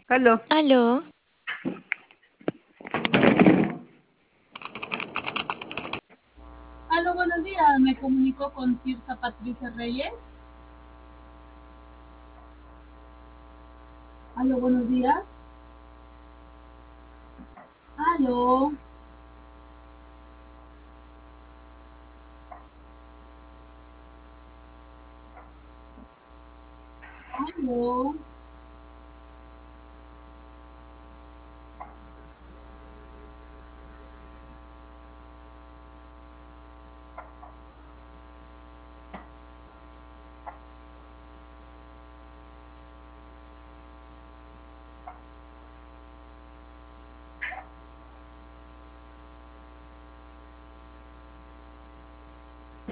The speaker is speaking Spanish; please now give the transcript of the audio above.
Aló. Aló, Aló, buenos días. Me comunico con Tirsa Patricia Reyes. Aló, buenos días. Aló, aló.